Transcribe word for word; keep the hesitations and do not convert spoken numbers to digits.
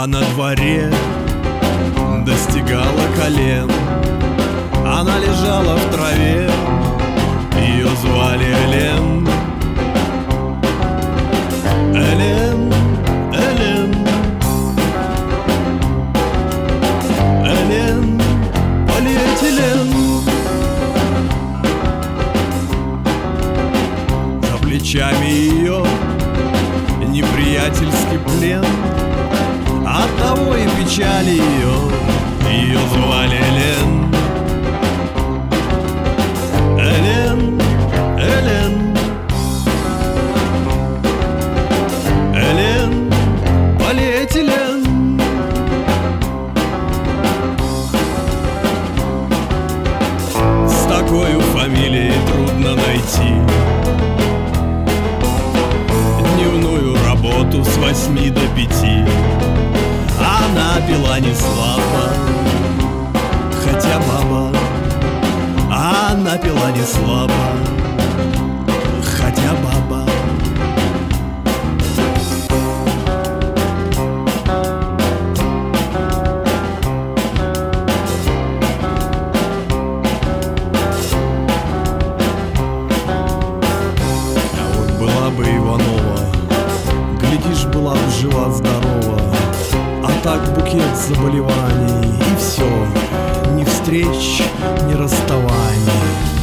а на дворе достигала колен. Она лежала в траве, ее звали Элен. Элен, Элен, Элен, полиэтилен. За плечами ее неприятельский плен, оттого и печали ее, ее звали Элен. Элен, Элен, Элен, полиэтилен. С такой фамилией трудно найти дневную работу с восьми до пяти. Она пила не слабо, хотя баба. Она пила не слабо, хотя баба. А вот была бы Иванова, глядишь, была бы жива-здорова. А так букет заболеваний, и все, ни встреч, ни расставаний.